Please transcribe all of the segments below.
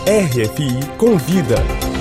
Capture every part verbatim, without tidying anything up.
R F I Convida.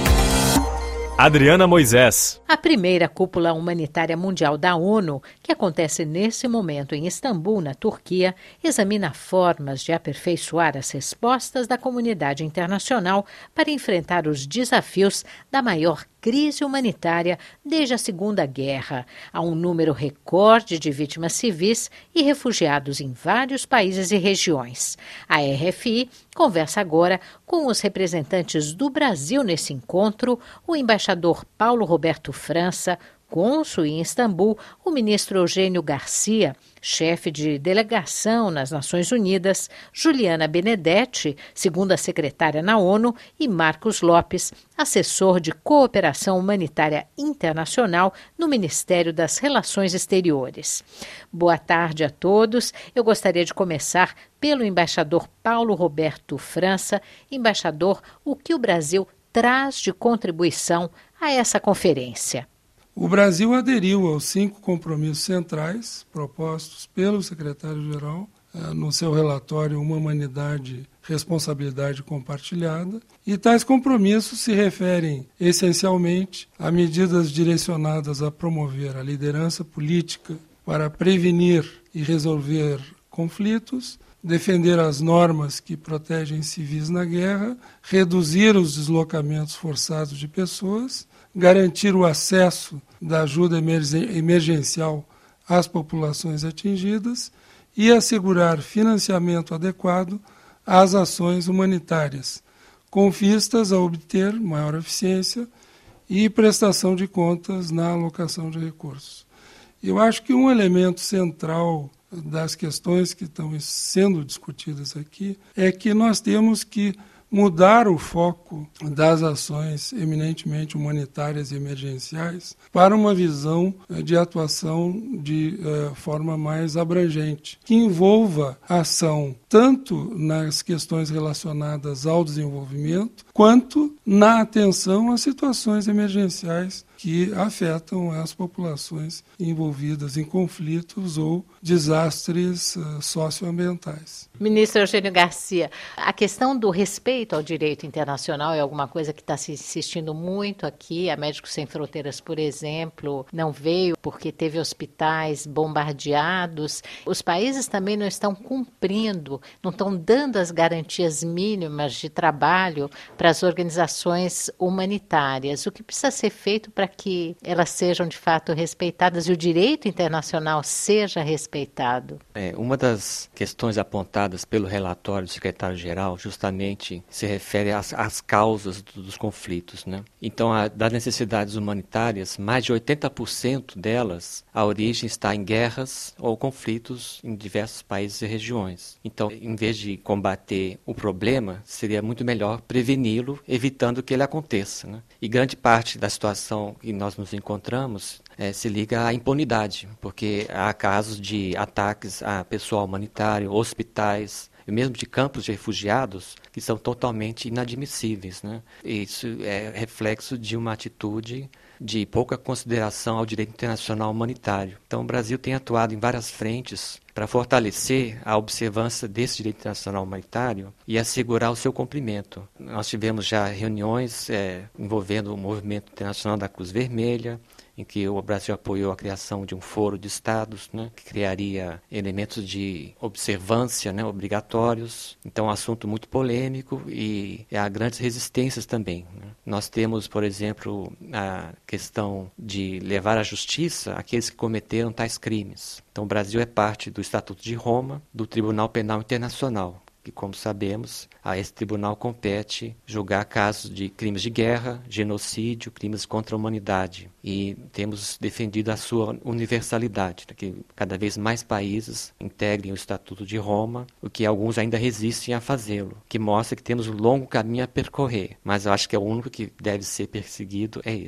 Adriana Moisés. A primeira cúpula humanitária mundial da ONU, que acontece nesse momento em Istambul, na Turquia, examina formas de aperfeiçoar as respostas da comunidade internacional para enfrentar os desafios da maior crise humanitária desde a Segunda Guerra. Há um número recorde de vítimas civis e refugiados em vários países e regiões. A R F I conversa agora com os representantes do Brasil nesse encontro, o embaixador Paulo Roberto França, cônsul em Istambul, o ministro Eugênio Garcia, chefe de delegação nas Nações Unidas, Juliana Benedetti, segunda secretária na ONU, e Marcos Lopes, assessor de cooperação humanitária internacional no Ministério das Relações Exteriores. Boa tarde a todos. Eu gostaria de começar pelo embaixador Paulo Roberto França. Embaixador, o que o Brasil traz de contribuição a essa conferência? O Brasil aderiu aos cinco compromissos centrais propostos pelo secretário-geral eh, no seu relatório Uma Humanidade, Responsabilidade Compartilhada, e tais compromissos se referem essencialmente a medidas direcionadas a promover a liderança política para prevenir e resolver conflitos, defender as normas que protegem civis na guerra, reduzir os deslocamentos forçados de pessoas, garantir o acesso da ajuda emergencial às populações atingidas e assegurar financiamento adequado às ações humanitárias, com vistas a obter maior eficiência e prestação de contas na alocação de recursos. Eu acho que um elemento central das questões que estão sendo discutidas aqui é que nós temos que mudar o foco das ações eminentemente humanitárias e emergenciais para uma visão de atuação de uh, forma mais abrangente, que envolva ação tanto nas questões relacionadas ao desenvolvimento, quanto na atenção às situações emergenciais que afetam as populações envolvidas em conflitos ou desastres uh, socioambientais. Ministro Eugênio Garcia, a questão do respeito ao direito internacional é alguma coisa que está se insistindo muito aqui. A Médicos Sem Fronteiras, por exemplo, não veio porque teve hospitais bombardeados. Os países também não estão cumprindo, não estão dando as garantias mínimas de trabalho para as organizações humanitárias. O que precisa ser feito para que elas sejam de fato respeitadas e o direito internacional seja respeitado? É, uma das questões apontadas pelo relatório do secretário-geral justamente se refere às, às causas do, dos conflitos, né? Então, a, das necessidades humanitárias, mais de oitenta por cento delas, a origem está em guerras ou conflitos em diversos países e regiões. Então, em vez de combater o problema, seria muito melhor preveni-lo, evitando que ele aconteça, né? E grande parte da situação que nós nos encontramos é, se liga à impunidade, porque há casos de ataques a pessoal humanitário, hospitais, e mesmo de campos de refugiados, que são totalmente inadmissíveis, né? Isso é reflexo de uma atitude de pouca consideração ao direito internacional humanitário. Então, o Brasil tem atuado em várias frentes para fortalecer a observância desse direito internacional humanitário e assegurar o seu cumprimento. Nós tivemos já reuniões é, envolvendo o movimento internacional da Cruz Vermelha, em que o Brasil apoiou a criação de um foro de estados, né, que criaria elementos de observância, né, obrigatórios. Então, é um assunto muito polêmico e há grandes resistências também, né. Nós temos, por exemplo, a questão de levar à justiça aqueles que cometeram tais crimes. Então, o Brasil é parte do Estatuto de Roma, do Tribunal Penal Internacional, que, como sabemos, a esse tribunal compete julgar casos de crimes de guerra, genocídio, crimes contra a humanidade. E temos defendido a sua universalidade, né, que cada vez mais países integrem o Estatuto de Roma, o que alguns ainda resistem a fazê-lo, que mostra que temos um longo caminho a percorrer, mas eu acho que é o único que deve ser perseguido é esse.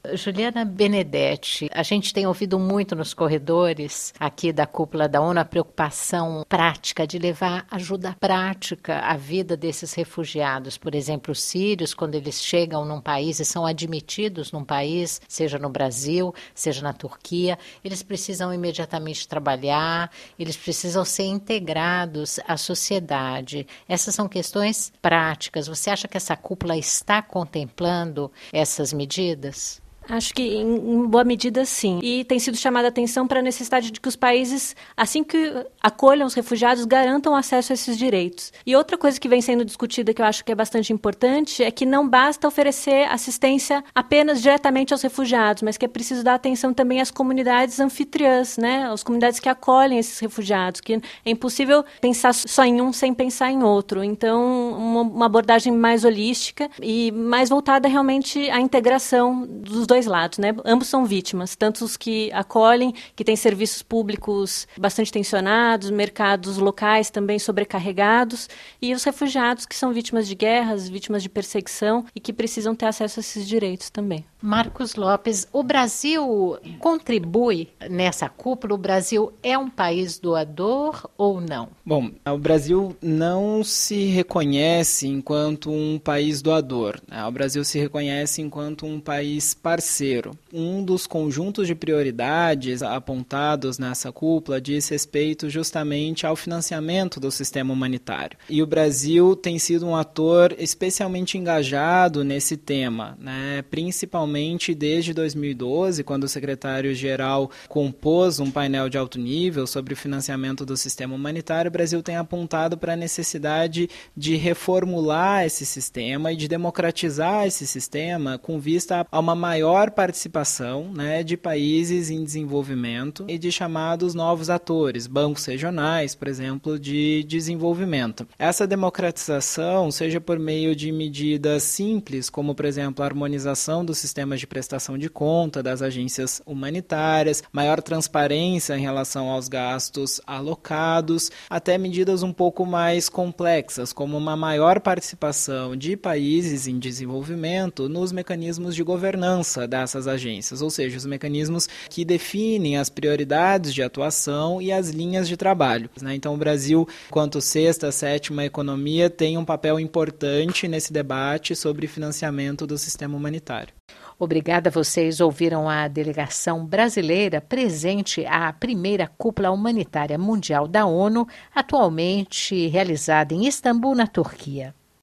Juliana Benedetti, a gente tem ouvido muito nos corredores aqui da cúpula da ONU a preocupação prática de levar ajuda prática à vida desses refugiados. Por exemplo, os sírios, quando eles chegam num país e são admitidos num país, seja no Brasil, seja na Turquia, eles precisam imediatamente trabalhar, eles precisam ser integrados à sociedade. Essas são questões práticas. Você acha que essa cúpula está contemplando essas medidas? Acho que em, em boa medida sim. E tem sido chamada a atenção para a necessidade de que os países, assim que acolham os refugiados, garantam acesso a esses direitos. E outra coisa que vem sendo discutida, que eu acho que é bastante importante, é que não basta oferecer assistência apenas diretamente aos refugiados, mas que é preciso dar atenção também às comunidades anfitriãs, né? Às comunidades que acolhem esses refugiados, que é impossível pensar só em um sem pensar em outro. Então, uma, uma abordagem mais holística e mais voltada realmente à integração dos dois lados, né? Ambos são vítimas, tanto os que acolhem, que têm serviços públicos bastante tensionados, mercados locais também sobrecarregados, e os refugiados que são vítimas de guerras, vítimas de perseguição e que precisam ter acesso a esses direitos também. Marcos Lopes, o Brasil contribui nessa cúpula? O Brasil é um país doador ou não? Bom, o Brasil não se reconhece enquanto um país doador. O Brasil se reconhece enquanto um país parceiro. Um dos conjuntos de prioridades apontados nessa cúpula diz respeito justamente ao financiamento do sistema humanitário. E o Brasil tem sido um ator especialmente engajado nesse tema, né? Principalmente desde dois mil e doze, quando o secretário-geral compôs um painel de alto nível sobre o financiamento do sistema humanitário, o Brasil tem apontado para a necessidade de reformular esse sistema e de democratizar esse sistema com vista a uma maior participação, né, de países em desenvolvimento e de chamados novos atores, bancos regionais, por exemplo, de desenvolvimento. Essa democratização, seja por meio de medidas simples, como, por exemplo, a harmonização do sistema sistemas de prestação de conta das agências humanitárias, maior transparência em relação aos gastos alocados, até medidas um pouco mais complexas, como uma maior participação de países em desenvolvimento nos mecanismos de governança dessas agências, ou seja, os mecanismos que definem as prioridades de atuação e as linhas de trabalho. Então, o Brasil, quanto sexta, sétima economia, tem um papel importante nesse debate sobre financiamento do sistema humanitário. Obrigada a vocês. Ouviram a delegação brasileira presente à primeira cúpula humanitária mundial da ONU, atualmente realizada em Istambul, na Turquia.